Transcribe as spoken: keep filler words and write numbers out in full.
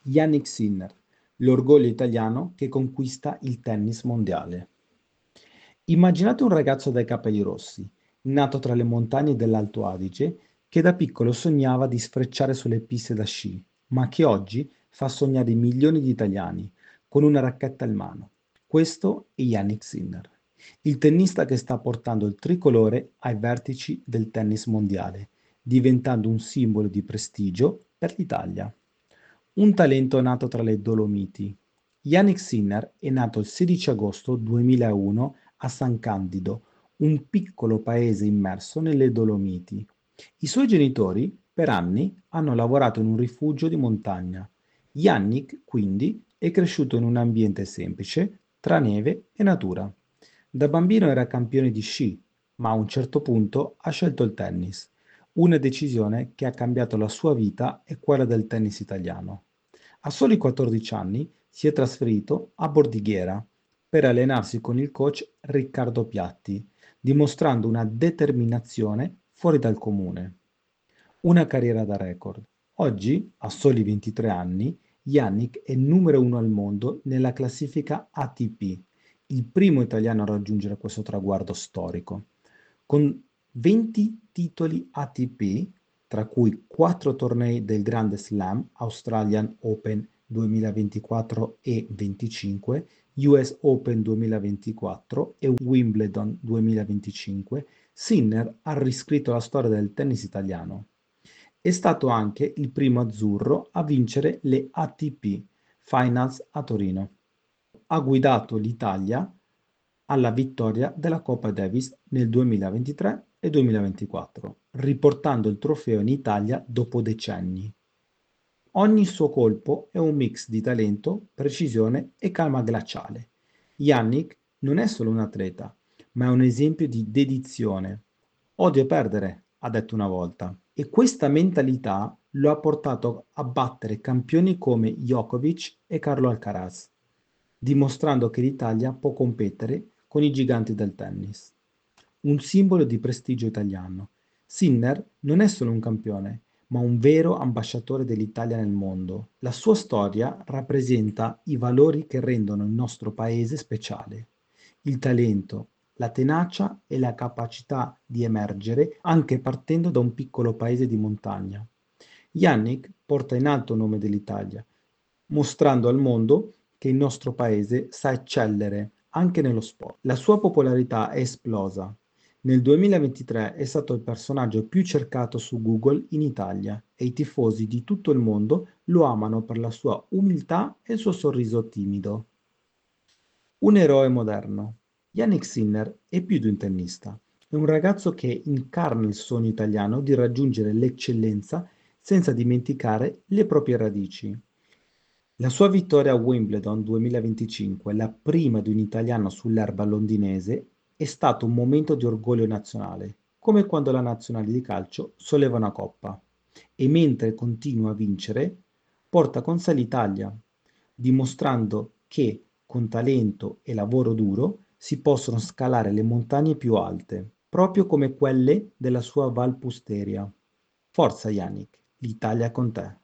Jannik Sinner, l'orgoglio italiano che conquista il tennis mondiale. Immaginate un ragazzo dai capelli rossi, nato tra le montagne dell'Alto Adige, che da piccolo sognava di sfrecciare sulle piste da sci, ma che oggi fa sognare milioni di italiani con una racchetta in mano. Questo è Jannik Sinner, il tennista che sta portando il tricolore ai vertici del tennis mondiale, diventando un simbolo di prestigio per l'Italia. Un talento nato tra le Dolomiti. Jannik Sinner è nato il sedici agosto duemilauno a San Candido, un piccolo paese immerso nelle Dolomiti. I suoi genitori per anni hanno lavorato in un rifugio di montagna. Jannik, quindi, è cresciuto in un ambiente semplice, tra neve e natura. Da bambino era campione di sci, ma a un certo punto ha scelto il tennis, una decisione che ha cambiato la sua vita e quella del tennis italiano. A soli quattordici anni si è trasferito a Bordighera per allenarsi con il coach Riccardo Piatti, dimostrando una determinazione fuori dal comune. Una carriera da record. Oggi, a soli ventitré anni, Yannick è numero uno al mondo nella classifica A T P, il primo italiano a raggiungere questo traguardo storico. Con venti titoli A T P, tra cui quattro tornei del Grande Slam, Australian Open duemilaventiquattro e venticinque, U S Open duemilaventiquattro e Wimbledon duemilaventicinque, Sinner ha riscritto la storia del tennis italiano. È stato anche il primo azzurro a vincere le A T P Finals a Torino. Ha guidato l'Italia alla vittoria della Coppa Davis nel duemilaventitré e duemilaventiquattro, riportando il trofeo in Italia dopo decenni. Ogni suo colpo è un mix di talento, precisione e calma glaciale. Yannick non è solo un atleta, ma è un esempio di dedizione. Odio perdere, ha detto una volta, e questa mentalità lo ha portato a battere campioni come Djokovic e Carlo Alcaraz, dimostrando che l'Italia può competere con i giganti del tennis. Un simbolo di prestigio italiano. Sinner non è solo un campione, ma un vero ambasciatore dell'Italia nel mondo. La sua storia rappresenta i valori che rendono il nostro paese speciale. Il talento, la tenacia e la capacità di emergere anche partendo da un piccolo paese di montagna. Yannick porta in alto il nome dell'Italia, mostrando al mondo che il nostro paese sa eccellere anche nello sport. La sua popolarità è esplosa. Nel duemilaventitré è stato il personaggio più cercato su Google in Italia e i tifosi di tutto il mondo lo amano per la sua umiltà e il suo sorriso timido. Un eroe moderno. Yannick Sinner è più di un tennista, è un ragazzo che incarna il sogno italiano di raggiungere l'eccellenza senza dimenticare le proprie radici. La sua vittoria a Wimbledon duemilaventicinque, la prima di un italiano sull'erba londinese, è stato un momento di orgoglio nazionale, come quando la nazionale di calcio solleva una coppa e mentre continua a vincere, porta con sé l'Italia, dimostrando che con talento e lavoro duro si possono scalare le montagne più alte, proprio come quelle della sua Val Pusteria. Forza Yannick, l'Italia è con te.